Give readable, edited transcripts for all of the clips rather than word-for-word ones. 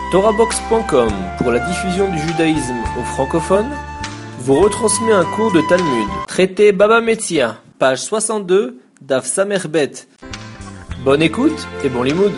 TorahBox.com, pour la diffusion du judaïsme aux francophones, vous retransmet un cours de Talmud. Traité Baba Metzia, page 62, Daf Samerbet. Bonne écoute et bon limoud.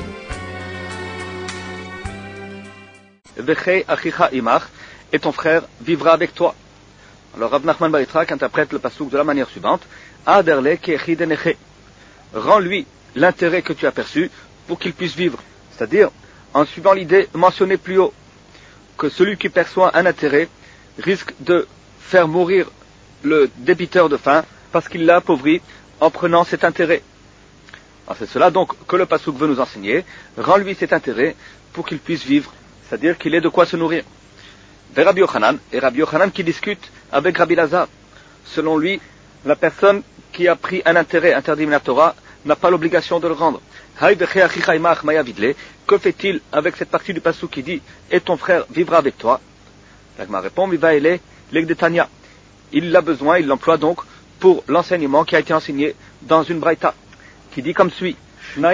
Vechei achicha imach, et ton frère vivra avec toi. Alors Rav Nachman bar Yitzhak interprète le passouk de la manière suivante: Aderle kechi deneche. Rends-lui l'intérêt que tu as perçu pour qu'il puisse vivre. C'est-à-dire, en suivant l'idée mentionnée plus haut, que celui qui perçoit un intérêt risque de faire mourir le débiteur de faim parce qu'il l'a appauvri en prenant cet intérêt. Alors c'est cela donc que le passouk veut nous enseigner. Rends-lui cet intérêt pour qu'il puisse vivre, c'est-à-dire qu'il ait de quoi se nourrir. Vers Rabbi Yochanan, et Rabbi Yochanan qui discute avec Rabbi Lazar. Selon lui, la personne qui a pris un intérêt interdit de la Torah n'a pas l'obligation de le rendre. Que fait-il avec cette partie du passouk qui dit « Et ton frère vivra avec toi » L'Agma répond « Il l'a besoin, il l'emploie donc pour l'enseignement qui a été enseigné dans une braïta, qui dit comme suit « S'il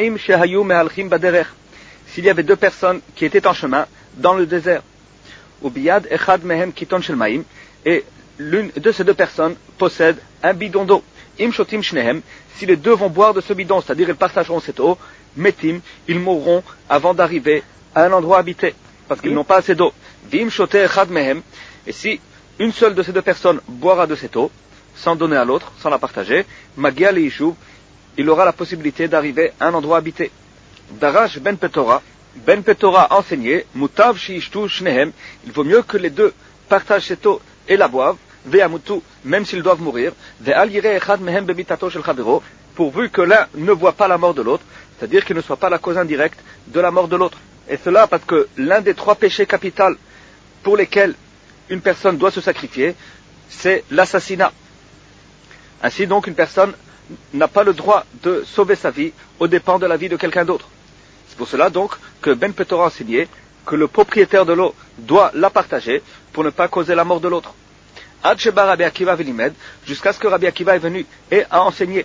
y avait deux personnes qui étaient en chemin dans le désert, et l'une de ces deux personnes possède un bidon d'eau. Si les deux vont boire de ce bidon, c'est-à-dire ils partageront cette eau, metim, ils mourront avant d'arriver à un endroit habité, parce qu'ils n'ont pas assez d'eau. Et si une seule de ces deux personnes boira de cette eau, sans donner à l'autre, sans la partager, magia le yishuv, il aura la possibilité d'arriver à un endroit habité. Darash ben Petora a enseigné, mutav shiishtu shnehem, il vaut mieux que les deux partagent cette eau et la boivent, ve'amutu, même s'ils doivent mourir, ve'al yireh echad mehem bemitato shel chavero, pourvu que l'un ne voit pas la mort de l'autre, c'est-à-dire qu'il ne soit pas la cause indirecte de la mort de l'autre. Et cela parce que l'un des trois péchés capitaux pour lesquels une personne doit se sacrifier, c'est l'assassinat. Ainsi donc, une personne n'a pas le droit de sauver sa vie aux dépens de la vie de quelqu'un d'autre. C'est pour cela donc que Ben Petora a enseigné que le propriétaire de l'eau doit la partager pour ne pas causer la mort de l'autre. Ad sheba Rabbi Akiva velimed, jusqu'à ce que Rabbi Akiva est venu et a enseigné,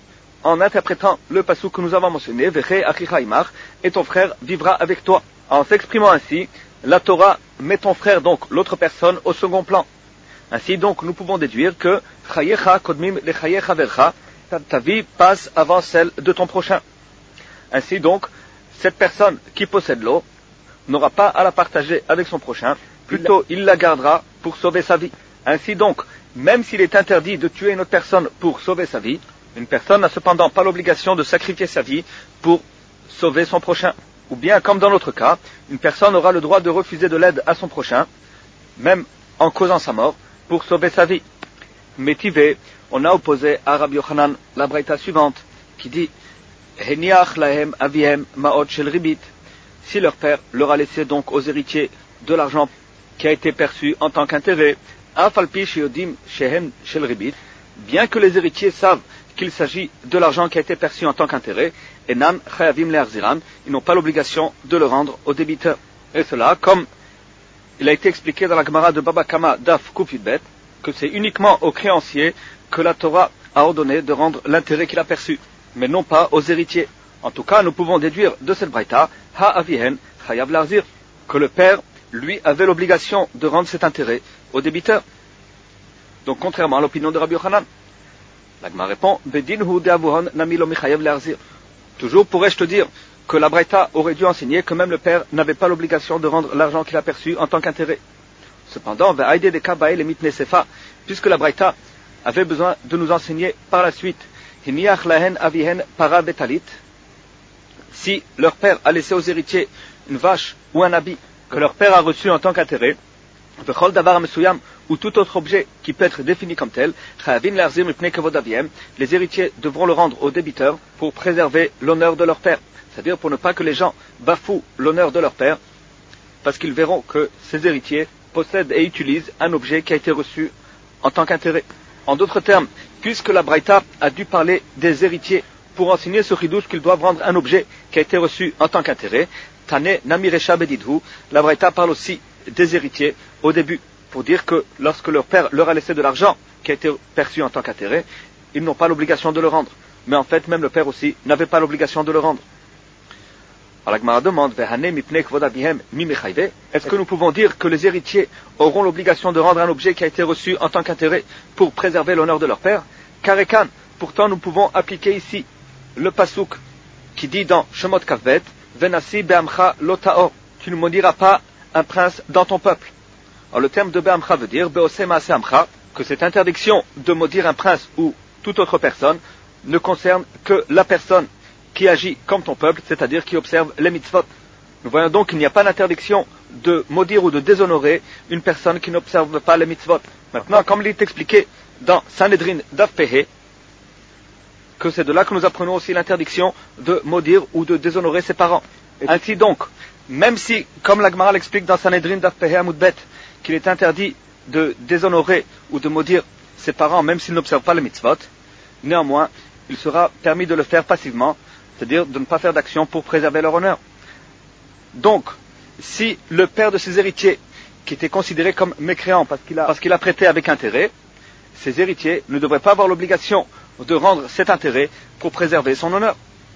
en interprétant le passouk que nous avons mentionné, Vechei achicha imach, et ton frère vivra avec toi. En s'exprimant ainsi, la Torah met ton frère, donc l'autre personne, au second plan. Ainsi donc, nous pouvons déduire que chayecha kodmim le chaye chavercha, ta vie passe avant celle de ton prochain. Ainsi donc, cette personne qui possède l'eau n'aura pas à la partager avec son prochain, plutôt il la gardera pour sauver sa vie. Ainsi donc, même s'il est interdit de tuer une autre personne pour sauver sa vie, une personne n'a cependant pas l'obligation de sacrifier sa vie pour sauver son prochain. Ou bien, comme dans l'autre cas, une personne aura le droit de refuser de l'aide à son prochain, même en causant sa mort, pour sauver sa vie. Métivé, on a opposé à Rabbi Yochanan la braïta suivante, qui dit Heniach lahem avihem maot shel ribit. Si leur père leur a laissé donc aux héritiers de l'argent qui a été perçu en tant qu'intérêt, afalpi sheyodim shehem shel ribit, bien que les héritiers savent qu'il s'agit de l'argent qui a été perçu en tant qu'intérêt, enan chayavim le'achziran, ils n'ont pas l'obligation de le rendre au débiteur. Et cela, comme il a été expliqué dans la Gemara de Baba Kama Daf Kuf Yudbet, que c'est uniquement aux créanciers que la Torah a ordonné de rendre l'intérêt qu'il a perçu, mais non pas aux héritiers. En tout cas, nous pouvons déduire de cette braïta, ha avihen chayav le'achzir, que le père, lui, avait l'obligation de rendre cet intérêt au débiteur. Donc, contrairement à l'opinion de Rabbi Yochanan. L'Agma répond, Bedinhu de'avuhon nami lo michayev le'achzir. Toujours pourrais-je te dire que la braïta aurait dû enseigner que même le père n'avait pas l'obligation de rendre l'argent qu'il a perçu en tant qu'intérêt. Cependant, ve'aide de kabae le mitne sefa, puisque la braïta avait besoin de nous enseigner par la suite, hiniach lahen avihen para betalit, si leur père a laissé aux héritiers une vache ou un habit que leur père a reçu en tant qu'intérêt, vechol davar mesuyam, ou tout autre objet qui peut être défini comme tel, les héritiers devront le rendre aux débiteurs pour préserver l'honneur de leur père. C'est-à-dire pour ne pas que les gens bafouent l'honneur de leur père, parce qu'ils verront que ces héritiers possèdent et utilisent un objet qui a été reçu en tant qu'intérêt. En d'autres termes, puisque la braïta a dû parler des héritiers pour enseigner ce chidouche qu'ils doivent rendre un objet qui a été reçu en tant qu'intérêt, Tane Namiresha Bedidhu, la braïta parle aussi des héritiers au début, pour dire que lorsque leur père leur a laissé de l'argent qui a été perçu en tant qu'intérêt, ils n'ont pas l'obligation de le rendre. Mais en fait, même le père aussi n'avait pas l'obligation de le rendre. Alors la Gemara demande, est-ce que nous pouvons dire que les héritiers auront l'obligation de rendre un objet qui a été reçu en tant qu'intérêt pour préserver l'honneur de leur père? Karekan, pourtant nous pouvons appliquer ici le pasouk qui dit dans Shemot Kavbet, Venasi be'amcha lo ta'or, tu ne maudiras pas un prince dans ton peuple. Alors le terme de be'amcha veut dire be'ose ma'ase amcha, que cette interdiction de maudire un prince ou toute autre personne ne concerne que la personne qui agit comme ton peuple, c'est-à-dire qui observe les mitzvot. Nous voyons donc qu'il n'y a pas d'interdiction de maudire ou de déshonorer une personne qui n'observe pas les mitzvot. Maintenant, comme il est expliqué dans Sanhedrin Daf Pehe, que c'est de là que nous apprenons aussi l'interdiction de maudire ou de déshonorer ses parents. Ainsi donc, même si, comme la Gemara l'explique dans Sanhedrin Daf Pehe Amudbet, qu'il est interdit de déshonorer ou de maudire ses parents même s'ils n'observent pas les mitzvot, néanmoins, il sera permis de le faire passivement, c'est-à-dire de ne pas faire d'action pour préserver leur honneur. Donc, si le père de ses héritiers, qui était considéré comme mécréant parce qu'il a prêté avec intérêt, ses héritiers ne devraient pas avoir l'obligation de rendre cet intérêt pour préserver son honneur.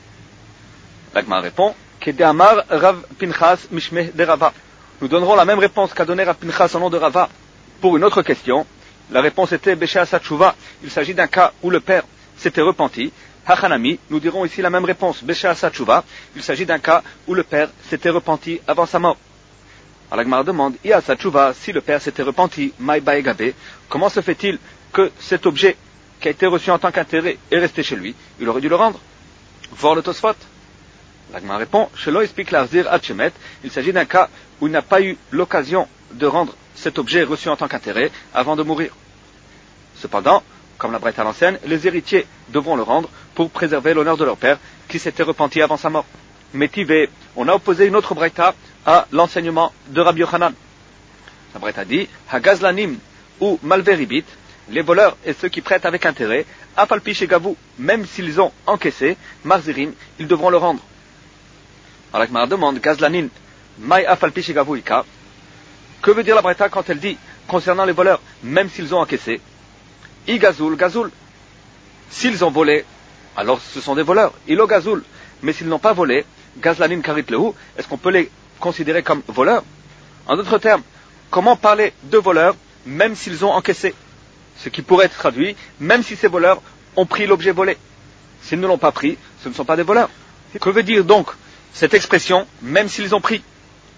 L'Agma répond, Kedeamar Rav Pinchas Mishmeh de Rava. Nous donnerons la même réponse qu'a donné Rav Pinchas au nom de Rava pour une autre question. La réponse était Besha Satchouva. Il s'agit d'un cas où le père s'était repenti. Hachanami, nous dirons ici la même réponse, Besha Satchouva. Il s'agit d'un cas où le père s'était repenti avant sa mort. Alors la Gemara demande, Ia Satchouva, si le père s'était repenti, Mai Baegabe, comment se fait-il que cet objet qui a été reçu en tant qu'intérêt est resté chez lui? Il aurait dû le rendre. Voir le Tosfot. La Gemara répond, Shelo explique l'Arzir Hatchemet, il s'agit d'un cas où il n'a pas eu l'occasion de rendre cet objet reçu en tant qu'intérêt avant de mourir. Cependant, comme la Braïta l'enseigne, les héritiers devront le rendre pour préserver l'honneur de leur père qui s'était repenti avant sa mort. Mais Tivé, on a opposé une autre Braïta à l'enseignement de Rabbi Yochanan. La Braïta dit, Hagazlanim ou Malveribit, les voleurs et ceux qui prêtent avec intérêt, Afalpi Shegavou, même s'ils ont encaissé, Marzirim, ils devront le rendre. Alors la Gemara demande, Gazlanin, Mai Afalpi Shegavou Ika, que veut dire la Braïta quand elle dit, concernant les voleurs, même s'ils ont encaissé? Igazoul, Gazoul. S'ils ont volé, alors ce sont des voleurs. Ilo Gazoul. Mais s'ils n'ont pas volé, Gazlanin Karit Lehu, est-ce qu'on peut les considérer comme voleurs? En d'autres termes, comment parler de voleurs, même s'ils ont encaissé? Ce qui pourrait être traduit, même si ces voleurs ont pris l'objet volé. S'ils ne l'ont pas pris, ce ne sont pas des voleurs. Que veut dire donc cette expression, même s'ils ont pris?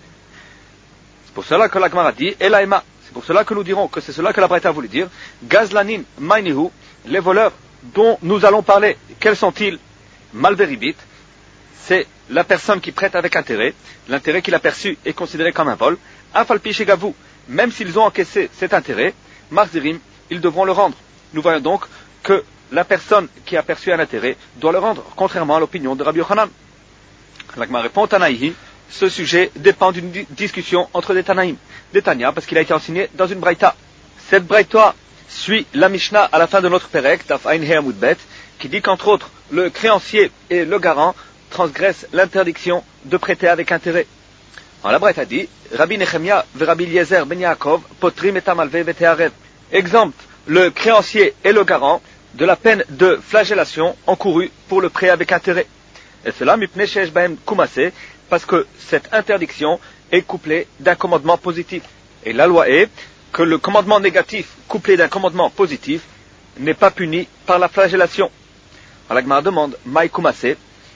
C'est pour cela que la Gemara dit, Elaïma. C'est pour cela que nous dirons que c'est cela que la Braïta voulait dire. Gazlanim Mainihu, les voleurs dont nous allons parler, quels sont-ils? Malveribit, c'est la personne qui prête avec intérêt. L'intérêt qu'il a perçu est considéré comme un vol. Afalpi Shegavou, même s'ils ont encaissé cet intérêt, Marzirim, ils devront le rendre. Nous voyons donc que la personne qui a perçu un intérêt doit le rendre, contrairement à l'opinion de Rabbi Yochanan. L'Agma répond, Tanaïhi, ce sujet dépend d'une discussion entre des Tanaïm, des Tanya, parce qu'il a été enseigné dans une Braïta. Cette Braïta suit la Mishnah à la fin de notre Perek, Daf Ein He Amud Bet, qui dit qu'entre autres, le créancier et le garant transgressent l'interdiction de prêter avec intérêt. Alors la Braïta dit, Rabbi Nechemia ve Rabbi Eliezer ben Yaakov potrim et amalve vetearev. Exempte le créancier et le garant de la peine de flagellation encourue pour le prêt avec intérêt. Et cela, mipnei sheyesh bahem kumase, parce que cette interdiction est couplée d'un commandement positif. Et la loi est que le commandement négatif couplé d'un commandement positif n'est pas puni par la flagellation. Alors la Gemara demande, Maï kumase,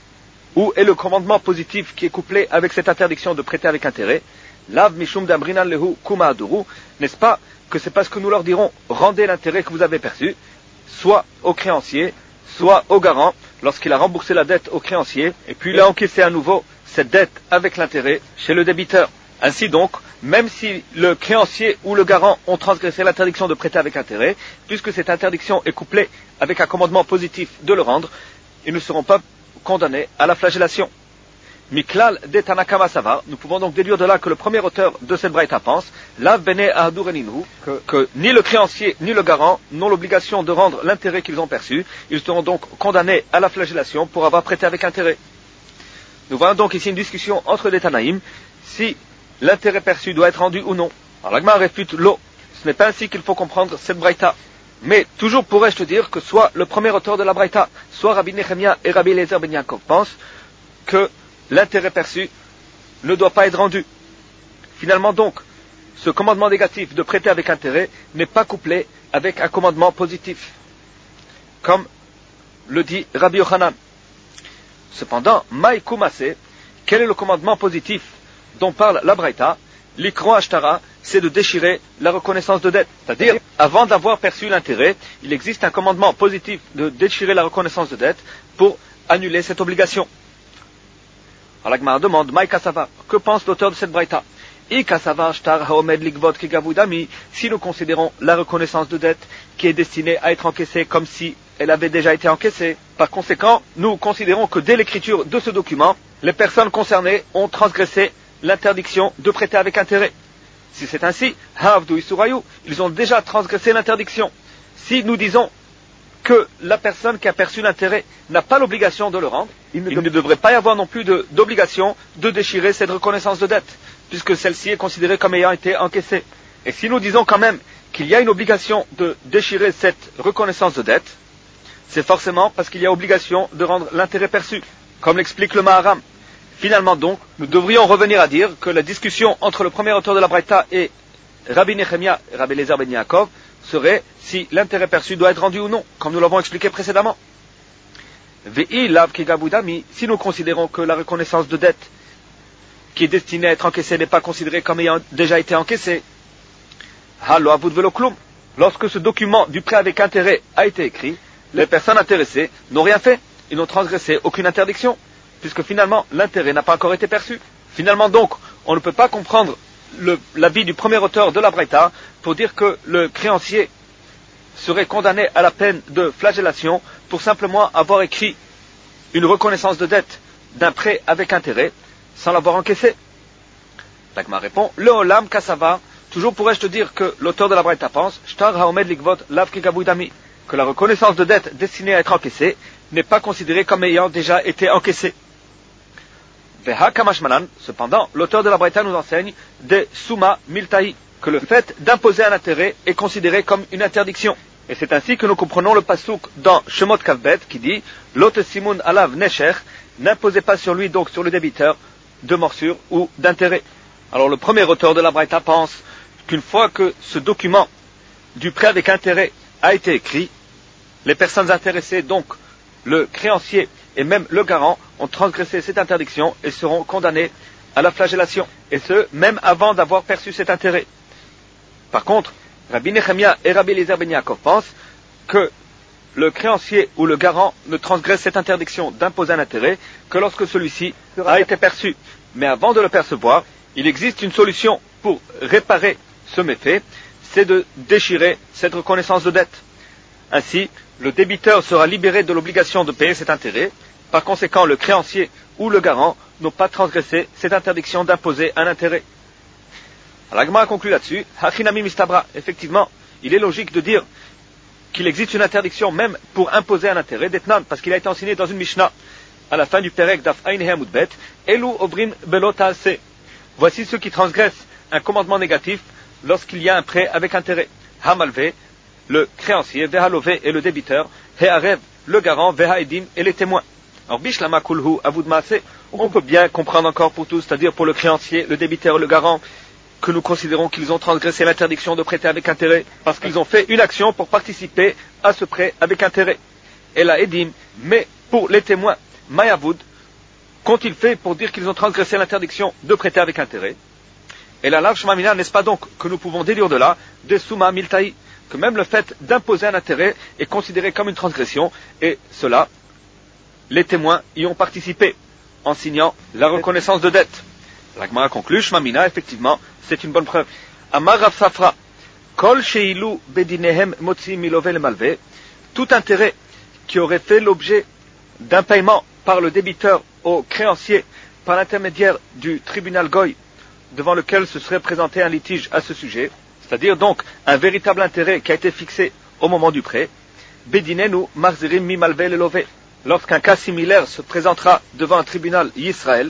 où est le commandement positif qui est couplé avec cette interdiction de prêter avec intérêt? Lav mishum damrinan lehu kuma aduru, n'est-ce pas que c'est parce que nous leur dirons, rendez l'intérêt que vous avez perçu, soit au créancier, soit au garant, lorsqu'il a remboursé la dette au créancier, et puis il a encaissé à nouveau cette dette avec l'intérêt chez le débiteur. Ainsi donc, même si le créancier ou le garant ont transgressé l'interdiction de prêter avec intérêt, puisque cette interdiction est couplée avec un commandement positif de le rendre, ils ne seront pas condamnés à la flagellation. Miklal de Tanakama Savar, nous pouvons donc déduire de là que le premier auteur de cette braïta pense, la bene ahadureninu, que ni le créancier ni le garant n'ont l'obligation de rendre l'intérêt qu'ils ont perçu, ils seront donc condamnés à la flagellation pour avoir prêté avec intérêt. Nous voyons donc ici une discussion entre les Tanaïm, si l'intérêt perçu doit être rendu ou non. Alors l'Agma réfute l'eau, ce n'est pas ainsi qu'il faut comprendre cette braïta. Mais toujours pourrais-je te dire que soit le premier auteur de la braïta, soit Rabbi Nechemia et Rabbi Eliezer ben Yaakov pensent que l'intérêt perçu ne doit pas être rendu. Finalement donc, ce commandement négatif de prêter avec intérêt n'est pas couplé avec un commandement positif, comme le dit Rabbi Yochanan. Cependant, Maï Kumase, quel est le commandement positif dont parle la Braïta? L'ikro ashtara, c'est de déchirer la reconnaissance de dette. C'est-à-dire, avant d'avoir perçu l'intérêt, il existe un commandement positif de déchirer la reconnaissance de dette pour annuler cette obligation. Alors la Gemara demande, Maï Kasava, que pense l'auteur de cette Braïta? Si nous considérons la reconnaissance de dette qui est destinée à être encaissée comme si elle avait déjà été encaissée, par conséquent, nous considérons que dès l'écriture de ce document, les personnes concernées ont transgressé l'interdiction de prêter avec intérêt. Si c'est ainsi, ils ont déjà transgressé l'interdiction. Si nous disons que la personne qui a perçu l'intérêt n'a pas l'obligation de le rendre, il ne devrait pas y avoir non plus d'obligation de déchirer cette reconnaissance de dette, puisque celle-ci est considérée comme ayant été encaissée. Et si nous disons quand même qu'il y a une obligation de déchirer cette reconnaissance de dette, c'est forcément parce qu'il y a obligation de rendre l'intérêt perçu, comme l'explique le Maharam. Finalement donc, nous devrions revenir à dire que la discussion entre le premier auteur de la Braïta et Rabbi Nechemia et Rabbi Eliezer ben Yaakov serait si l'intérêt perçu doit être rendu ou non, comme nous l'avons expliqué précédemment. Ve'i lav kegabudami, si nous considérons que la reconnaissance de dette qui est destinée à être encaissée n'est pas considérée comme ayant déjà été encaissée, halo avud velo klum, lorsque ce document du prêt avec intérêt a été écrit, les personnes intéressées n'ont rien fait, ils n'ont transgressé aucune interdiction, puisque finalement l'intérêt n'a pas encore été perçu. Finalement donc, on ne peut pas comprendre l'avis du premier auteur de la Braïta pour dire que le créancier serait condamné à la peine de flagellation pour simplement avoir écrit une reconnaissance de dette d'un prêt avec intérêt sans l'avoir encaissé. L'Agma répond, le olam kasava, toujours pourrais-je te dire que l'auteur de la Braïta pense, shtar haomed likvot lav kegabudami, que la reconnaissance de dette destinée à être encaissée n'est pas considérée comme ayant déjà été encaissée. Veha kamashmanan, cependant, l'auteur de la Braïta nous enseigne de summa miltahi, que le fait d'imposer un intérêt est considéré comme une interdiction. Et c'est ainsi que nous comprenons le pasouk dans Shemot Kavbet qui dit Lot simun alav nesher, n'imposez pas sur lui, donc sur le débiteur, de morsure ou d'intérêt. Alors le premier auteur de la Braïta pense qu'une fois que ce document du prêt avec intérêt a été écrit, les personnes intéressées, donc le créancier et même le garant, ont transgressé cette interdiction et seront condamnés à la flagellation, et ce, même avant d'avoir perçu cet intérêt. Par contre, Rabbi Nechemia et Rabbi Eliezer ben Yaakov pensent que le créancier ou le garant ne transgresse cette interdiction d'imposer un intérêt que lorsque celui-ci a été perçu. Mais avant de le percevoir, il existe une solution pour réparer ce méfait, c'est de déchirer cette reconnaissance de dette. Ainsi, le débiteur sera libéré de l'obligation de payer cet intérêt. Par conséquent, le créancier ou le garant n'ont pas transgressé cette interdiction d'imposer un intérêt. L'Agma a conclu là-dessus, Hachinami mistabra. Effectivement, il est logique de dire qu'il existe une interdiction même pour imposer un intérêt d'Etnan, parce qu'il a été enseigné dans une Mishnah, à la fin du Perek d'Af Ein Hamudbet, Elu Obrim Belotase. Voici ceux qui transgressent un commandement négatif lorsqu'il y a un prêt avec intérêt. Hamalve, le créancier, Vehalove et le débiteur, Hearev, le garant, Vehaedim et les témoins. Alors, Bishlama Kulhu Avudmaase, on peut bien comprendre encore pour tous, c'est-à-dire pour le créancier, le débiteur et le garant, que nous considérons qu'ils ont transgressé l'interdiction de prêter avec intérêt, parce qu'ils ont fait une action pour participer à ce prêt avec intérêt. Et la Edim, mais pour les témoins, Mayavoud, qu'ont-ils fait pour dire qu'ils ont transgressé l'interdiction de prêter avec intérêt? Et la Lav Shmamina, n'est-ce pas donc que nous pouvons déduire de là, de Souma Miltaï, que même le fait d'imposer un intérêt est considéré comme une transgression, et cela, les témoins y ont participé, en signant la reconnaissance de dette. La Gemara conclut, Shmamina, effectivement, c'est une bonne preuve. Amar Rav Safra, Kol Sheilu Bedinehem Motzi Milove Malve, tout intérêt qui aurait fait l'objet d'un paiement par le débiteur au créancier par l'intermédiaire du tribunal Goy, devant lequel se serait présenté un litige à ce sujet, c'est-à-dire donc un véritable intérêt qui a été fixé au moment du prêt, Bedinenu Marzirim Mi Malve Lelove, lorsqu'un cas similaire se présentera devant un tribunal Yisraël,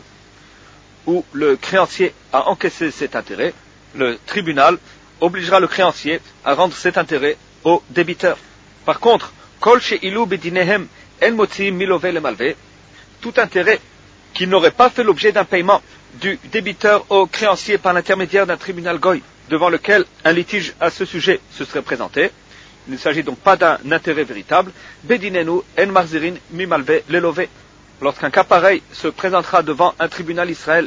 où le créancier a encaissé cet intérêt, le tribunal obligera le créancier à rendre cet intérêt au débiteur. Par contre, Kol Sheilu Bedinehem En Motzi Milove Le Malve, tout intérêt qui n'aurait pas fait l'objet d'un paiement du débiteur au créancier par l'intermédiaire d'un tribunal goy devant lequel un litige à ce sujet se serait présenté. Il ne s'agit donc pas d'un intérêt véritable. Bedinenu en marzirin mimalve lelove. Lorsqu'un cas pareil se présentera devant un tribunal Israël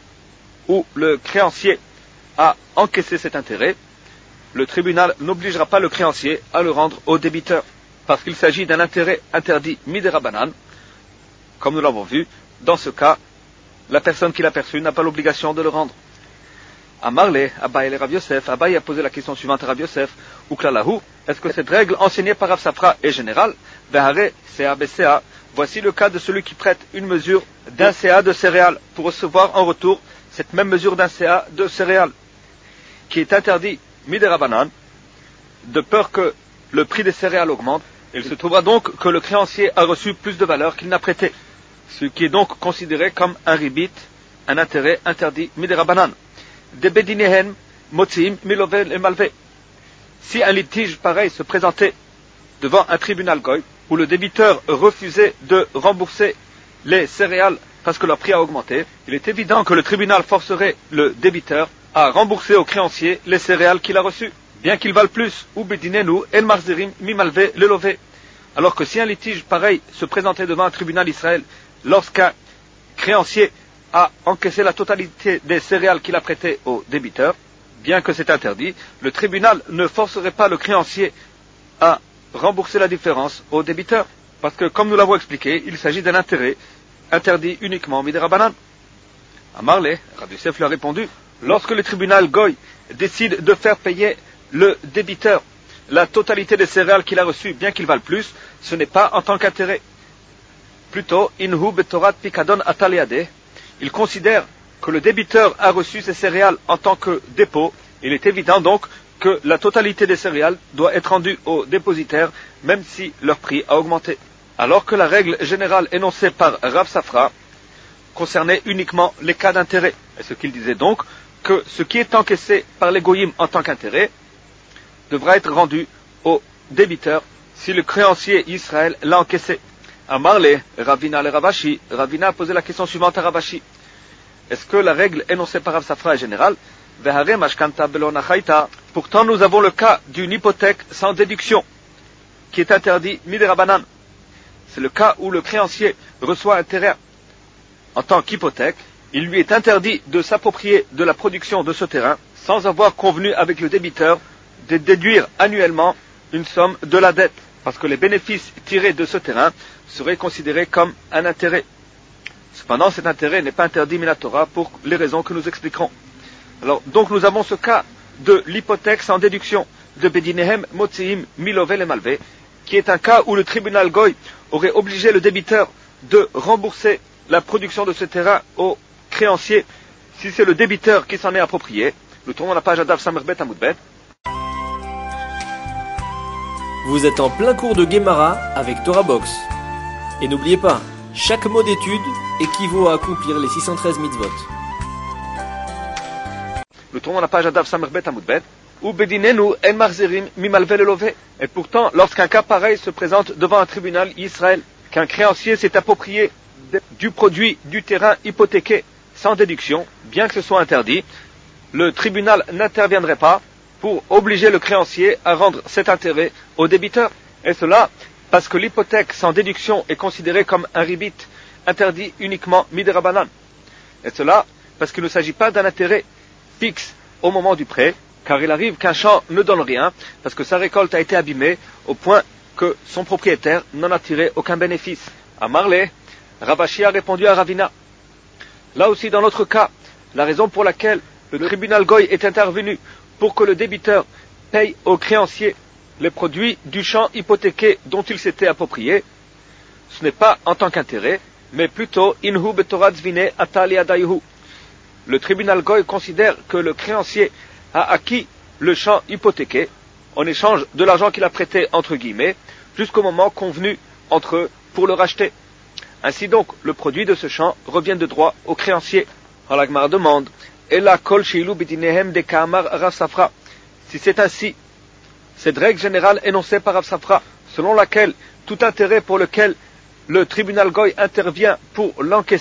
où le créancier a encaissé cet intérêt, le tribunal n'obligera pas le créancier à le rendre au débiteur, parce qu'il s'agit d'un intérêt interdit midérabanan. Comme nous l'avons vu, dans ce cas, la personne qui l'a perçu n'a pas l'obligation de le rendre. Amarle, Abaye le Rav Yosef, Abaye a posé la question suivante à Rav Yosef, Uklalahu, est-ce que cette règle enseignée par Rav Safra est générale? Vehare, Sea BCA, voici le cas de celui qui prête une mesure d'un CA de céréales pour recevoir en retour cette même mesure d'un CA de céréales, qui est interdit midérabanan, de peur que le prix des céréales augmente. Il se trouvera donc que le créancier a reçu plus de valeur qu'il n'a prêté, ce qui est donc considéré comme un ribit, un intérêt interdit midérabanan. De bedinehen motzim milovel et malve. Si un litige pareil se présentait devant un tribunal goy, où le débiteur refusait de rembourser les céréales parce que leur prix a augmenté, il est évident que le tribunal forcerait le débiteur à rembourser au créancier les céréales qu'il a reçues, bien qu'ils valent plus, ou bedinenu el marzirim mimalve lelove. Alors que si un litige pareil se présentait devant un tribunal Israël, lorsqu'un créancier a encaissé la totalité des céréales qu'il a prêtées au débiteur, bien que c'est interdit, le tribunal ne forcerait pas le créancier à rembourser la différence au débiteur, parce que, comme nous l'avons expliqué, il s'agit d'un intérêt interdit uniquement midérabanan. Amarle, Rav Yosef lui a répondu, lorsque le tribunal goy décide de faire payer le débiteur la totalité des céréales qu'il a reçues, bien qu'ils valent plus, ce n'est pas en tant qu'intérêt. Plutôt, inhu betorat pikadon ataliade, il considère que le débiteur a reçu ces céréales en tant que dépôt. Il est évident donc que la totalité des céréales doit être rendue au dépositaire, même si leur prix a augmenté. Alors que la règle générale énoncée par Rav Safra concernait uniquement les cas d'intérêt. Et ce qu'il disait donc, que ce qui est encaissé par les goyim en tant qu'intérêt devra être rendu au débiteur si le créancier Israël l'a encaissé. Amarle, Ravina le Ravashi, Ravina a posé la question suivante à Ravashi. Est-ce que la règle énoncée par Rav Safra est générale? Vehare mashkanta belona chaita. Pourtant, nous avons le cas d'une hypothèque sans déduction, qui est interdit midérabanan. C'est le cas où le créancier reçoit un terrain en tant qu'hypothèque. Il lui est interdit de s'approprier de la production de ce terrain sans avoir convenu avec le débiteur de déduire annuellement une somme de la dette, parce que les bénéfices tirés de ce terrain seraient considérés comme un intérêt. Cependant, cet intérêt n'est pas interdit minatora pour les raisons que nous expliquerons. Alors, donc nous avons ce cas de l'hypothèque sans déduction de Bedinehem Motziim Milovel et Malvé, qui est un cas où le tribunal Goy aurait obligé le débiteur de rembourser la production de ce terrain au créancier si c'est le débiteur qui s'en est approprié. Nous tournons la page Adav Samerbet Amoudbet. Vous êtes en plein cours de Guémara avec Torah Box. Et n'oubliez pas, chaque mot d'étude équivaut à accomplir les 613 mitzvot. Nous tournons la page Adav Samerbet Amoudbet. Ou bedinenu en marzerim mimalve lelove. Et pourtant, lorsqu'un cas pareil se présente devant un tribunal Israël, qu'un créancier s'est approprié du produit du terrain hypothéqué sans déduction, bien que ce soit interdit, le tribunal n'interviendrait pas pour obliger le créancier à rendre cet intérêt au débiteur. Et cela parce que l'hypothèque sans déduction est considérée comme un ribit interdit uniquement midérabanan. Et cela parce qu'il ne s'agit pas d'un intérêt fixe au moment du prêt, car il arrive qu'un champ ne donne rien parce que sa récolte a été abîmée au point que son propriétaire n'en a tiré aucun bénéfice. À Marley, Ravashi a répondu à Ravina. Là aussi, dans notre cas, la raison pour laquelle le tribunal Goy est intervenu pour que le débiteur paye au créancier les produits du champ hypothéqué dont il s'était approprié, ce n'est pas en tant qu'intérêt, mais plutôt inhu betorat zvine atali adayhu. Le tribunal Goy considère que le créancier a acquis le champ hypothéqué en échange de l'argent qu'il a prêté entre guillemets jusqu'au moment convenu entre eux pour le racheter. Ainsi donc, le produit de ce champ revient de droit au créancier. Alors la Gemara demande, Ela kol sheilu bidinehem de Kamar Rav Safra. Si c'est ainsi, cette règle générale énoncée par Rav Safra, selon laquelle tout intérêt pour lequel le tribunal Goy intervient pour l'encaisser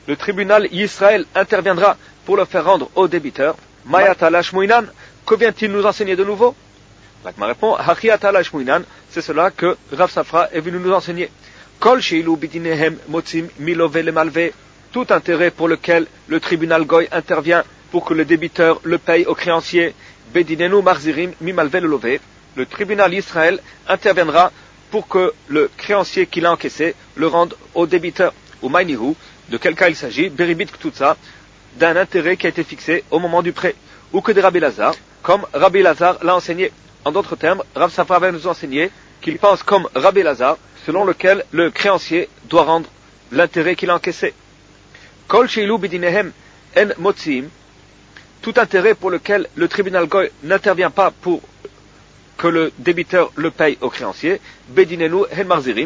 le tribunal Yisraël interviendra pour le faire rendre au débiteur. Mayatala Shmuinan, que vient-il nous enseigner de nouveau? La Gemara répond, Hachiatala Shmuinan, c'est cela que Rav Safra est venu nous enseigner. Kol sheilu bidinehem motzim milove le malve, tout intérêt pour lequel le tribunal Goy intervient pour que le débiteur le paye au créancier, bedinenu marzirim mi malve le love, le tribunal Israël interviendra pour que le créancier qui l'a encaissé le rende au débiteur. Ou mainihu, de quel cas il s'agit? Beribit ktutsa, d'un intérêt qui a été fixé au moment du prêt. Ou que de Rabbi Lazar, comme Rabbi Lazar l'a enseigné. En d'autres termes, Rav Safra va nous enseigner qu'il pense comme Rabbi Lazar, selon lequel le créancier doit rendre l'intérêt qu'il a encaissé. Kol sheilu bidinehem en motzim, tout intérêt pour lequel le tribunal Goy n'intervient pas pour que le débiteur le paye au créancier, bedinenu hen marzirim,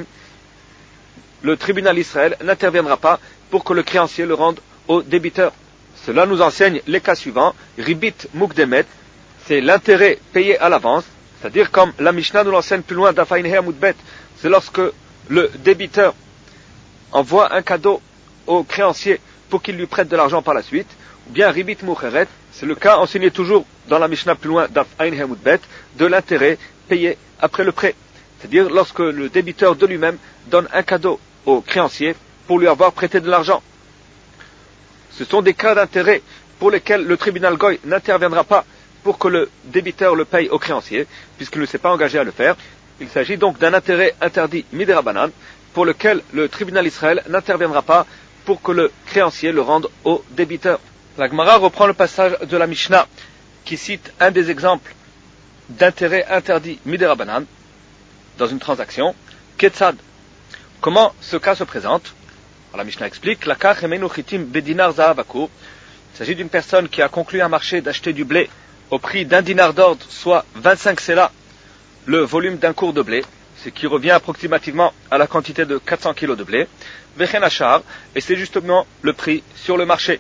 le tribunal Israël n'interviendra pas pour que le créancier le rende au débiteur. Cela nous enseigne les cas suivants. Ribit mukdemet, c'est l'intérêt payé à l'avance, c'est-à-dire comme la Mishnah nous l'enseigne plus loin d'Afainhe Amudbet, c'est lorsque le débiteur envoie un cadeau au créancier pour qu'il lui prête de l'argent par la suite, ou bien Ribit Mucheret, c'est le cas enseigné toujours dans la Mishnah plus loin d'Afainhe Amudbet, de l'intérêt payé après le prêt, c'est-à-dire lorsque le débiteur de lui-même donne un cadeau au créancier pour lui avoir prêté de l'argent. Ce sont des cas d'intérêt pour lesquels le tribunal Goy n'interviendra pas pour que le débiteur le paye au créancier, puisqu'il ne s'est pas engagé à le faire. Il s'agit donc d'un intérêt interdit midérabanan, pour lequel le tribunal Israël n'interviendra pas pour que le créancier le rende au débiteur. La Gemara reprend le passage de la Mishnah qui cite un des exemples d'intérêt interdit midérabanan dans une transaction. Ketzad. Comment ce cas se présente? Alors, la Mishnah explique, la kach emenu chitim bedinar zahav akur. Il s'agit d'une personne qui a conclu un marché d'acheter du blé au prix d'un dinar d'ordre, soit 25 sélas, le volume d'un cours de blé, ce qui revient approximativement à la quantité de 400 kilos de blé, vechen achar, et c'est justement le prix sur le marché.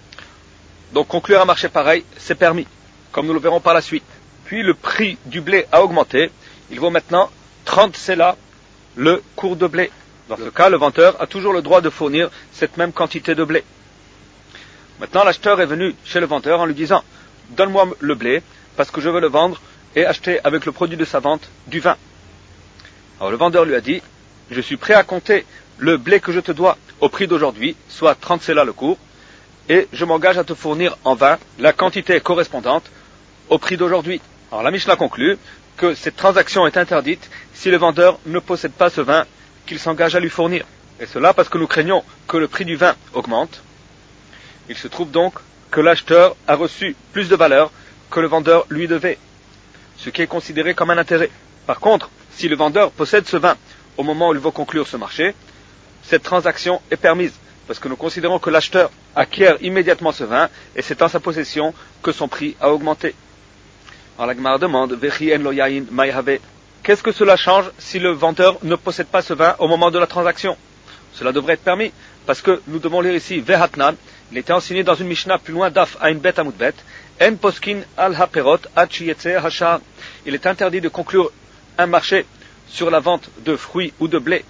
Donc conclure un marché pareil, c'est permis, comme nous le verrons par la suite. Puis le prix du blé a augmenté, il vaut maintenant 30 sélas le cours de blé. Dans ce cas, le vendeur a toujours le droit de fournir cette même quantité de blé. Maintenant, l'acheteur est venu chez le vendeur en lui disant « Donne-moi le blé, parce que je veux le vendre et acheter avec le produit de sa vente du vin. » Alors le vendeur lui a dit « Je suis prêt à compter le blé que je te dois au prix d'aujourd'hui, soit 30 sélas le cours, et je m'engage à te fournir en vin la quantité correspondante au prix d'aujourd'hui. » Alors la Mishnah conclut que cette transaction est interdite si le vendeur ne possède pas ce vin qu'il s'engage à lui fournir. Et cela parce que nous craignons que le prix du vin augmente. Il se trouve donc que l'acheteur a reçu plus de valeur que le vendeur lui devait, ce qui est considéré comme un intérêt. Par contre, si le vendeur possède ce vin au moment où il va conclure ce marché, cette transaction est permise, parce que nous considérons que l'acheteur acquiert immédiatement ce vin, et c'est en sa possession que son prix a augmenté. Alors la Gemara demande, Vechi en lo yain maïhave. Qu'est-ce que cela change si le vendeur ne possède pas ce vin au moment de la transaction? Cela devrait être permis, parce que nous devons lire ici Vehatnan, il était enseigné dans une Mishnah plus loin d'Af Ain Bet Amudbet, En poskin al haperot ad shiyetze hashar. Il est interdit de conclure un marché sur la vente de fruits ou de blé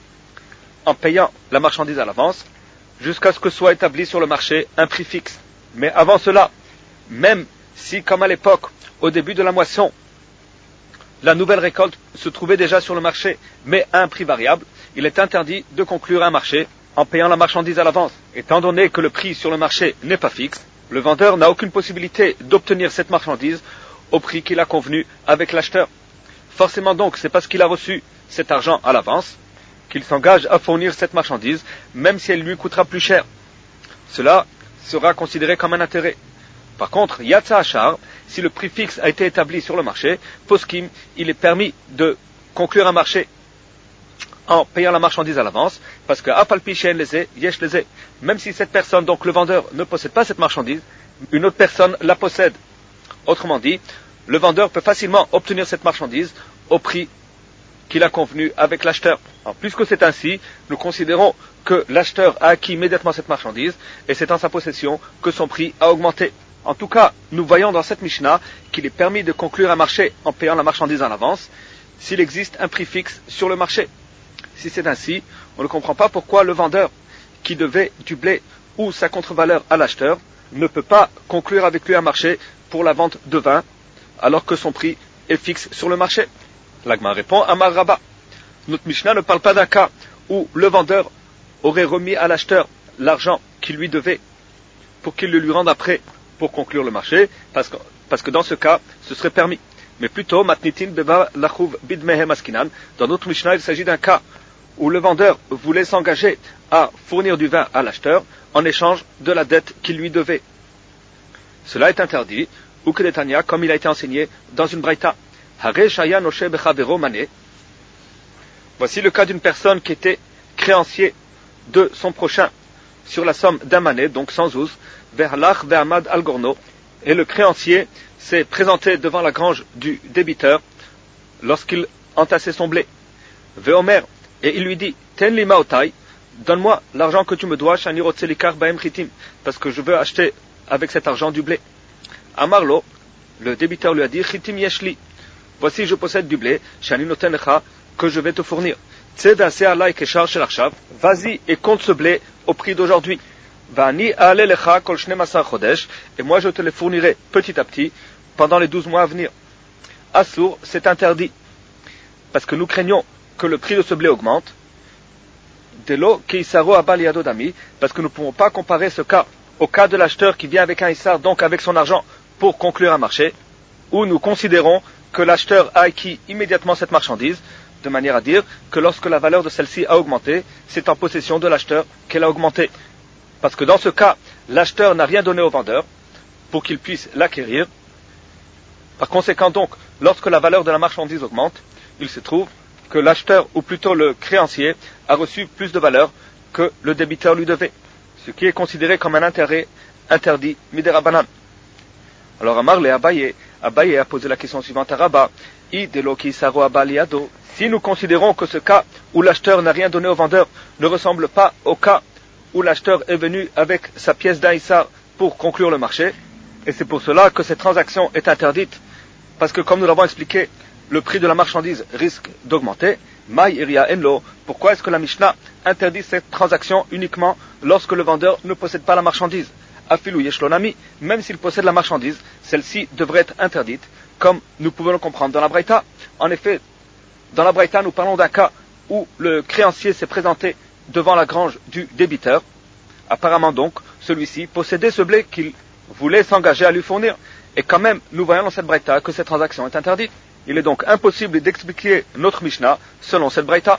en payant la marchandise à l'avance, jusqu'à ce que soit établi sur le marché un prix fixe. Mais avant cela, même si, comme à l'époque, au début de la moisson, la nouvelle récolte se trouvait déjà sur le marché, mais à un prix variable, il est interdit de conclure un marché en payant la marchandise à l'avance. Étant donné que le prix sur le marché n'est pas fixe, le vendeur n'a aucune possibilité d'obtenir cette marchandise au prix qu'il a convenu avec l'acheteur. Forcément donc, c'est parce qu'il a reçu cet argent à l'avance qu'il s'engage à fournir cette marchandise, même si elle lui coûtera plus cher. Cela sera considéré comme un intérêt. Par contre, Yatsa Achar, si le prix fixe a été établi sur le marché, Poskim, il est permis de conclure un marché en payant la marchandise à l'avance, parce que Apalpichen lese, Yesh lese, même si cette personne, donc le vendeur, ne possède pas cette marchandise, une autre personne la possède. Autrement dit, le vendeur peut facilement obtenir cette marchandise au prix qu'il a convenu avec l'acheteur. Alors, puisque c'est ainsi, nous considérons que l'acheteur a acquis immédiatement cette marchandise, et c'est en sa possession que son prix a augmenté. En tout cas, nous voyons dans cette Mishnah qu'il est permis de conclure un marché en payant la marchandise en avance, s'il existe un prix fixe sur le marché. Si c'est ainsi, on ne comprend pas pourquoi le vendeur, qui devait du blé ou sa contre-valeur à l'acheteur, ne peut pas conclure avec lui un marché pour la vente de vin, alors que son prix est fixe sur le marché. L'Agma répond, Amar Rabba. Notre Mishnah ne parle pas d'un cas où le vendeur aurait remis à l'acheteur l'argent qu'il lui devait pour qu'il le lui rende après pour conclure le marché, parce que dans ce cas, ce serait permis. Mais plutôt, Matnitin Beba Lachouv Bidmehem Askinan, dans notre Mishnah, il s'agit d'un cas où le vendeur voulait s'engager à fournir du vin à l'acheteur en échange de la dette qu'il lui devait. Cela est interdit, ou que Netanya, comme il a été enseigné dans une braïta. Hare Shaya Noshe Bechavero Mané. Voici le cas d'une personne qui était créancier de son prochain sur la somme d'un mané, donc 100 ouz, Verlach Ve'amad Al-Gorno, et le créancier s'est présenté devant la grange du débiteur lorsqu'il entassait son blé. Ve'omer, et il lui dit, Ten li maotai, donne-moi l'argent que tu me dois, Shani Rotzelikar Baem Chitim, parce que je veux acheter avec cet argent du blé. Amarlo, le débiteur lui a dit, Chitim Yeshli, voici je possède du blé, Shani Notencha, que je vais te fournir. Vas-y et compte ce blé au prix d'aujourd'hui. Et moi je te les fournirai petit à petit pendant les 12 mois à venir. Assour, c'est interdit. Parce que nous craignons que le prix de ce blé augmente. Parce que nous ne pouvons pas comparer ce cas au cas de l'acheteur qui vient avec un issar, donc avec son argent, pour conclure un marché, où nous considérons que l'acheteur a acquis immédiatement cette marchandise, de manière à dire que lorsque la valeur de celle-ci a augmenté, c'est en possession de l'acheteur qu'elle a augmenté. Parce que dans ce cas, l'acheteur n'a rien donné au vendeur pour qu'il puisse l'acquérir. Par conséquent donc, lorsque la valeur de la marchandise augmente, il se trouve que l'acheteur, ou plutôt le créancier, a reçu plus de valeur que le débiteur lui devait, ce qui est considéré comme un intérêt interdit midera banan. Alors Amar le Abaye a posé la question suivante à Rabba. Si nous considérons que ce cas où l'acheteur n'a rien donné au vendeur ne ressemble pas au cas où l'acheteur est venu avec sa pièce d'un issar pour conclure le marché, et c'est pour cela que cette transaction est interdite, parce que comme nous l'avons expliqué, le prix de la marchandise risque d'augmenter. Maï iria enlo, pourquoi est-ce que la Mishnah interdit cette transaction uniquement lorsque le vendeur ne possède pas la marchandise? Afilou yeshlonami, même s'il possède la marchandise, celle-ci devrait être interdite, comme nous pouvons le comprendre dans la Braïta. En effet, dans la Braïta, nous parlons d'un cas où le créancier s'est présenté devant la grange du débiteur. Apparemment donc, celui-ci possédait ce blé qu'il voulait s'engager à lui fournir. Et quand même, nous voyons dans cette Braïta que cette transaction est interdite. Il est donc impossible d'expliquer notre Mishnah selon cette Braïta.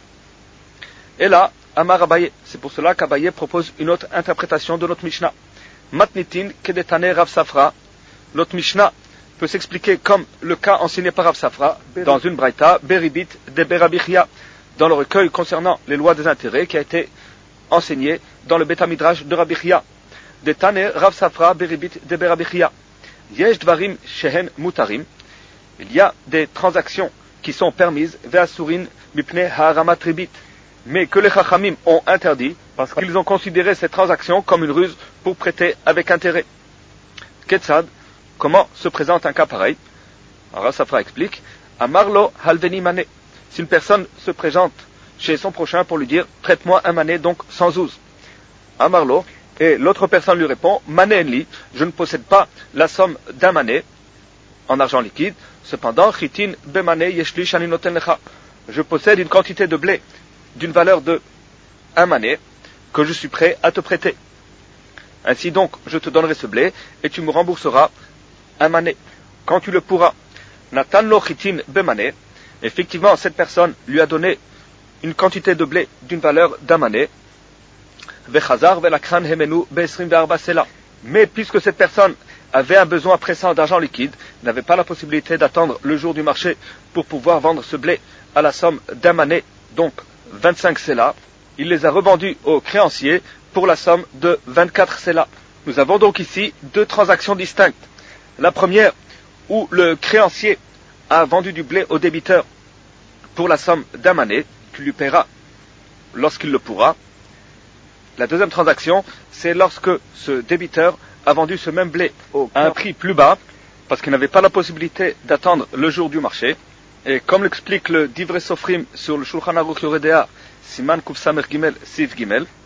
Et là, Amar Abaye, c'est pour cela qu'Abaye propose une autre interprétation de notre Mishnah. Matnitin kedetane Rav Safra, notre Mishnah peut s'expliquer comme le cas enseigné par Rav Safra dans une Braïta, Beribit de Berabichia, dans le recueil concernant les lois des intérêts qui a été enseigné dans le Beth Midrash de Rabichia. De Tane Rav Safra Beribit de Berabichia. Yesh dvarim shehen mutarim. Il y a des transactions qui sont permises, ve'asurin mipne haramat ribit, mais que les Chachamim ont interdit parce qu'ils ont considéré ces transactions comme une ruse pour prêter avec intérêt. Ketzad, comment se présente un cas pareil? Alors Safra explique, Amarlo halveni mané. Si une personne se présente chez son prochain pour lui dire, prête-moi un mané, donc 100 ouz. Amarlo, et l'autre personne lui répond, mané enli, je ne possède pas la somme d'un mané en argent liquide, cependant, chitin bemané yeshli shani noten lecha. Je possède une quantité de blé d'une valeur de un mané que je suis prêt à te prêter. Ainsi donc, je te donnerai ce blé et tu me rembourseras un mané quand tu le pourras. Natan lo chitin bemané. Effectivement, cette personne lui a donné une quantité de blé d'une valeur d'un mané. Vechazar velakran hemenu be'esrim ve'arba sela. Mais puisque cette personne avait un besoin pressant d'argent liquide, n'avait pas la possibilité d'attendre le jour du marché pour pouvoir vendre ce blé à la somme d'un mané, donc 25 sélas, il les a revendus aux créanciers pour la somme de 24 sélas. Nous avons donc ici deux transactions distinctes. La première, où le créancier a vendu du blé au débiteur pour la somme d'un mané, qui lui paiera lorsqu'il le pourra. La deuxième transaction, c'est lorsque ce débiteur a vendu ce même blé à un prix plus bas, parce qu'il n'avait pas la possibilité d'attendre le jour du marché. Et comme l'explique le Divrei Sofrim sur le Shulchan Aruch Yoredea, Siman Kuf Samer Gimel, Sif Gimel,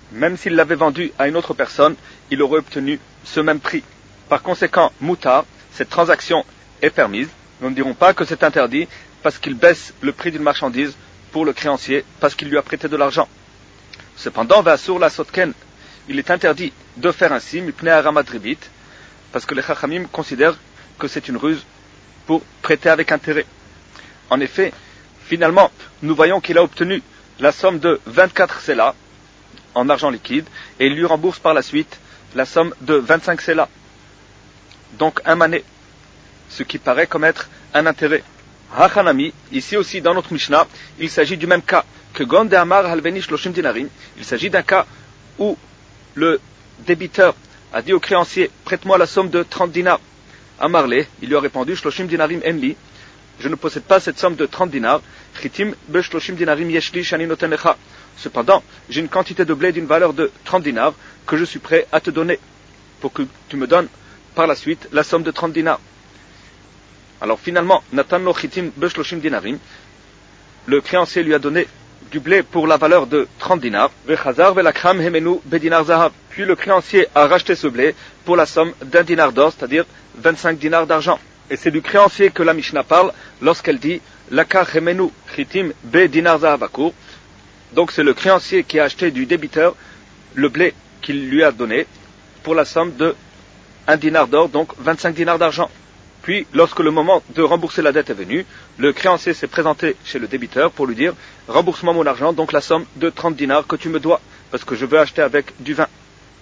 même s'il l'avait vendu à une autre personne, il aurait obtenu ce même prix. Par conséquent, mutar, cette transaction est permise. Nous ne dirons pas que c'est interdit parce qu'il baisse le prix d'une marchandise pour le créancier, parce qu'il lui a prêté de l'argent. Cependant, Vasur la Sotken, il est interdit de faire ainsi, Mipnei Aramat Ribit, parce que les Chachamim considèrent que c'est une ruse pour prêter avec intérêt. En effet, finalement, nous voyons qu'il a obtenu la somme de 24 selas en argent liquide, et il lui rembourse par la suite la somme de 25 selas, donc un mané, ce qui paraît comme être un intérêt. Hachanami, ici aussi dans notre Mishnah, il s'agit du même cas que Gon de Amar Halveni Shloshim Dinarim. Il s'agit d'un cas où le débiteur a dit au créancier, prête-moi la somme de 30 dinars. Amarle, il lui a répondu, Shloshim Dinarim Enli, je ne possède pas cette somme de 30 dinars. Chitim be Shloshim Dinarim Yeshli Shani Noten Lecha. Cependant, j'ai une quantité de blé d'une valeur de 30 dinars que je suis prêt à te donner pour que tu me donnes par la suite la somme de 30 dinars. Alors finalement, Natan lo chitim be Shloshim Dinarim, le créancier lui a donné du blé pour la valeur de 30 dinars. Vechazar velakram hemenu bedinar zahav. Puis le créancier a racheté ce blé pour la somme d'un dinar d'or, c'est-à-dire 25 dinars d'argent. Et c'est du créancier que la Mishnah parle lorsqu'elle dit lakar hemenu chitim bedinar zahav akur. Donc c'est le créancier qui a acheté du débiteur le blé qu'il lui a donné pour la somme de 1 dinar d'or, donc 25 dinars d'argent. Puis, lorsque le moment de rembourser la dette est venu, le créancier s'est présenté chez le débiteur pour lui dire « Rembourse-moi mon argent, donc la somme de 30 dinars que tu me dois, parce que je veux acheter avec du vin. »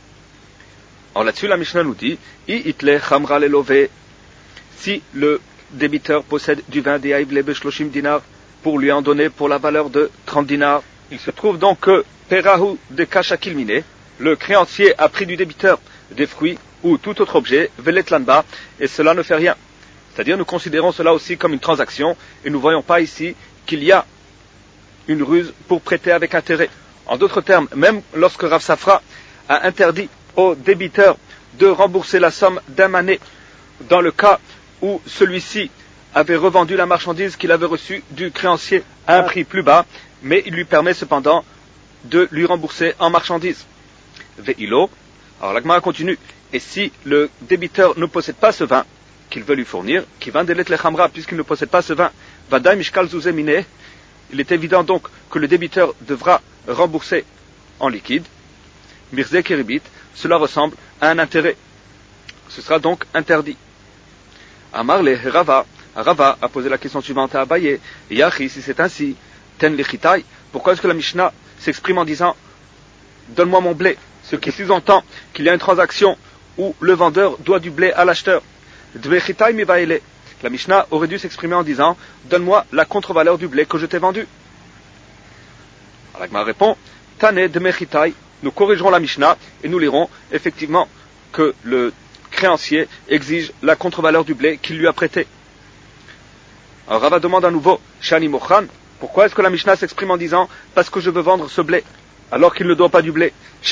Alors là-dessus, la Mishnah nous dit « I itle chamra lelove » si le débiteur possède du vin d'Yaïvle beshloshim dinars pour lui en donner pour la valeur de 30 dinars, il se trouve donc que Perahu de Kashakilmine, le créancier a pris du débiteur des fruits ou tout autre objet, velet lanba, et cela ne fait rien. C'est-à-dire, nous considérons cela aussi comme une transaction, et nous ne voyons pas ici qu'il y a une ruse pour prêter avec intérêt. En d'autres termes, même lorsque Rav Safra a interdit au débiteur de rembourser la somme d'un mané, dans le cas où celui-ci avait revendu la marchandise qu'il avait reçue du créancier à un prix plus bas, mais il lui permet cependant de lui rembourser en marchandise. Ve'ilo, alors la Gemara continue, et si le débiteur ne possède pas ce vin qu'il veut lui fournir, qui vend des lettres lechamra, puisqu'il ne possède pas ce vin, vadai mishkal zuzemine, il est évident donc que le débiteur devra rembourser en liquide, mirze keribit, cela ressemble à un intérêt. Ce sera donc interdit. Amarle Rava, Rava a posé la question suivante à Abaye, Yachi, si c'est ainsi, ten lechitai, pourquoi est-ce que la Mishnah s'exprime en disant donne-moi mon blé, ce qui sous-entend qu'il y a une transaction où le vendeur doit du blé à l'acheteur. La Mishnah aurait dû s'exprimer en disant donne-moi la contre-valeur du blé que je t'ai vendu. Alors, répond Tane dmechitai, nous corrigerons la Mishnah et nous lirons effectivement que le créancier exige la contre-valeur du blé qu'il lui a prêté. Alors Rava demande à nouveau Shani Mochan, pourquoi est-ce que la Mishnah s'exprime en disant parce que je veux vendre ce blé alors qu'il ne doit pas du blé.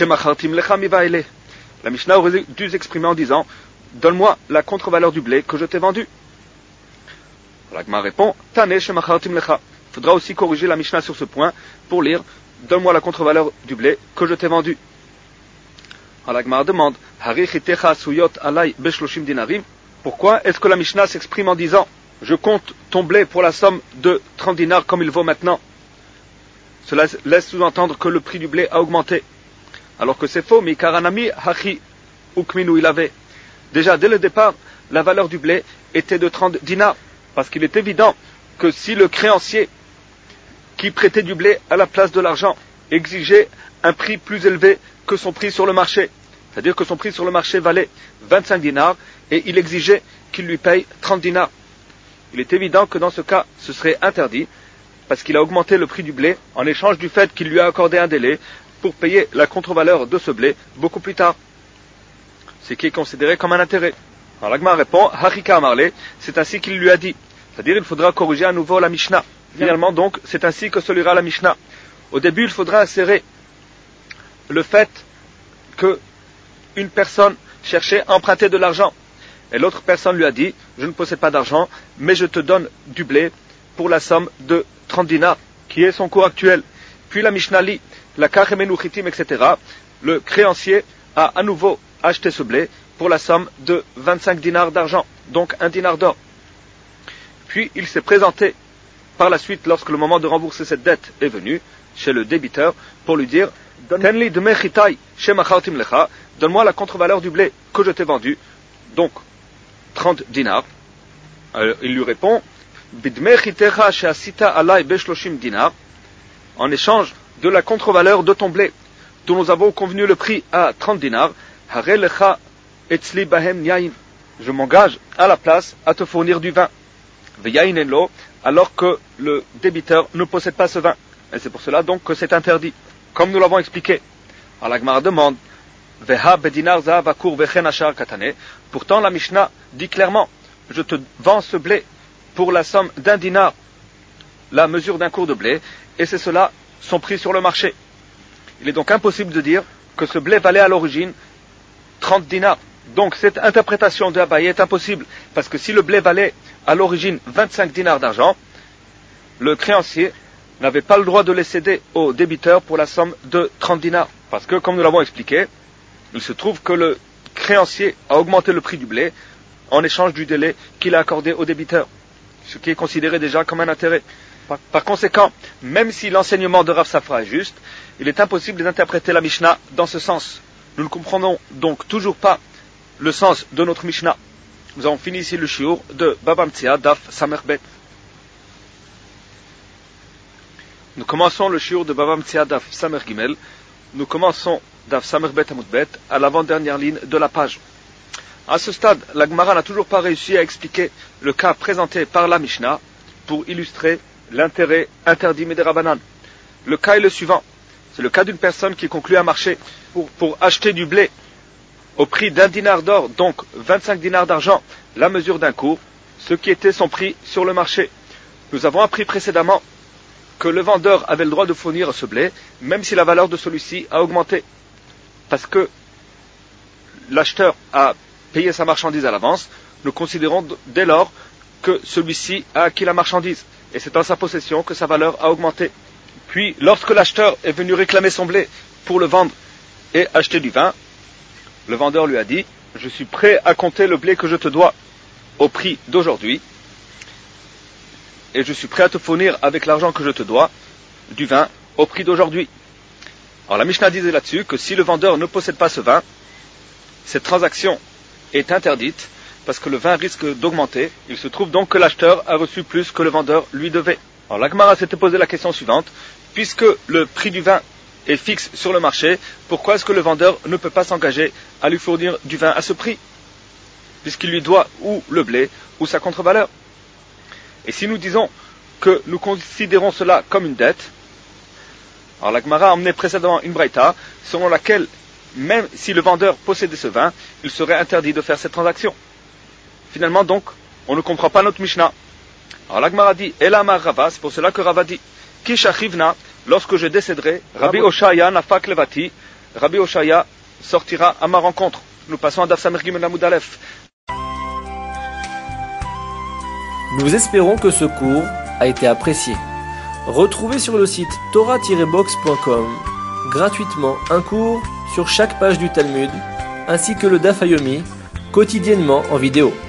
La Mishnah aurait dû s'exprimer en disant donne-moi la contre-valeur du blé que je t'ai vendu. La Gemara répond Tane shemachartim lecha. Il faudra aussi corriger la Mishnah sur ce point pour lire donne-moi la contre-valeur du blé que je t'ai vendu. Alors la Gemara demande Hari chitecha suyot alay beshloshim dinarim. Pourquoi est-ce que la Mishnah s'exprime en disant je compte ton blé pour la somme de 30 dinars comme il vaut maintenant? Cela laisse sous-entendre que le prix du blé a augmenté. Alors que c'est faux, mais karanami hachi ukminu il avait. Déjà, dès le départ, la valeur du blé était de 30 dinars. Parce qu'il est évident que si le créancier qui prêtait du blé à la place de l'argent exigeait un prix plus élevé que son prix sur le marché, c'est-à-dire que son prix sur le marché valait 25 dinars et il exigeait qu'il lui paye 30 dinars. Il est évident que dans ce cas, ce serait interdit parce qu'il a augmenté le prix du blé en échange du fait qu'il lui a accordé un délai pour payer la contre-valeur de ce blé beaucoup plus tard. Ce qui est considéré comme un intérêt. Alors l'Agma répond, Hachika Amarle, c'est ainsi qu'il lui a dit. C'est-à-dire il faudra corriger à nouveau la Mishnah. Finalement donc, c'est ainsi que se lira la Mishnah. Au début, il faudra insérer le fait que une personne cherchait à emprunter de l'argent. Et l'autre personne lui a dit, je ne possède pas d'argent, mais je te donne du blé pour la somme de 30 dinars, qui est son cours actuel. Puis la Mishnah lit, la kachemenu chitim, etc. le créancier a à nouveau acheté ce blé pour la somme de 25 dinars d'argent, donc 1 dinar d'or. Puis il s'est présenté par la suite, lorsque le moment de rembourser cette dette est venu, chez le débiteur, pour lui dire « Donne-moi la contre-valeur du blé que je t'ai vendu, donc 30 dinars. » Il lui répond « En échange de la contre-valeur de ton blé, dont nous avons convenu le prix à 30 dinars, je m'engage à la place à te fournir du vin. Alors que le débiteur ne possède pas ce vin. Et c'est pour cela donc que c'est interdit. Comme nous l'avons expliqué. Alors la Gemara demande, pourtant la Mishnah dit clairement, je te vends ce blé pour la somme d'1 dinar, la mesure d'un cours de blé, et c'est cela son prix sur le marché. Il est donc impossible de dire que ce blé valait à l'origine 30 dinars. Donc cette interprétation de Abaye est impossible, parce que si le blé valait à l'origine 25 dinars d'argent, le créancier n'avait pas le droit de les céder au débiteur pour la somme de 30 dinars. Parce que, comme nous l'avons expliqué, il se trouve que le créancier a augmenté le prix du blé en échange du délai qu'il a accordé au débiteur, ce qui est considéré déjà comme un intérêt. Par conséquent, même si l'enseignement de Rav Safra est juste, il est impossible d'interpréter la Mishnah dans ce sens. Nous ne comprenons donc toujours pas le sens de notre Mishnah. Nous avons fini ici le shiur de Baba Metzia, Daf Samerbet. Nous commençons le shiur de Baba Metzia, Daf Samer Gimel. Nous commençons Daf Samerbet Amudbet à l'avant-dernière ligne de la page. À ce stade, la Gemara n'a toujours pas réussi à expliquer le cas présenté par la Mishnah pour illustrer l'intérêt interdit Midirabanan. Le cas est le suivant. C'est le cas d'une personne qui conclut un marché pour acheter du blé au prix d'1 dinar d'or, donc 25 dinars d'argent, la mesure d'un cours, ce qui était son prix sur le marché. Nous avons appris précédemment que le vendeur avait le droit de fournir ce blé, même si la valeur de celui-ci a augmenté, parce que l'acheteur a payé sa marchandise à l'avance. Nous considérons dès lors que celui-ci a acquis la marchandise, et c'est dans sa possession que sa valeur a augmenté. Puis, lorsque l'acheteur est venu réclamer son blé pour le vendre et acheter du vin, le vendeur lui a dit, je suis prêt à compter le blé que je te dois au prix d'aujourd'hui, et je suis prêt à te fournir avec l'argent que je te dois du vin au prix d'aujourd'hui. Alors la Mishnah disait là-dessus que si le vendeur ne possède pas ce vin, cette transaction est interdite parce que le vin risque d'augmenter. Il se trouve donc que l'acheteur a reçu plus que le vendeur lui devait. Alors la Gemara s'était posé la question suivante, puisque le prix du vin est fixe sur le marché, pourquoi est-ce que le vendeur ne peut pas s'engager à lui fournir du vin à ce prix, puisqu'il lui doit ou le blé ou sa contre-valeur? Et si nous disons que nous considérons cela comme une dette, alors la Gemara a emmené précédemment une braïta selon laquelle même si le vendeur possédait ce vin, il serait interdit de faire cette transaction. Finalement donc, on ne comprend pas notre Mishnah. Alors la Gemara dit, Elamar Rava, c'est pour cela que Rava dit, Kishachivna, lorsque je décéderai, Rabbi Oshaya nafak levati, Rabbi Oshaya sortira à ma rencontre. Nous passons à Daf Samer Gimel Amud Aleph. Nous espérons que ce cours a été apprécié. Retrouvez sur le site torah-box.com gratuitement un cours sur chaque page du Talmud, ainsi que le Daf Yomi, quotidiennement en vidéo.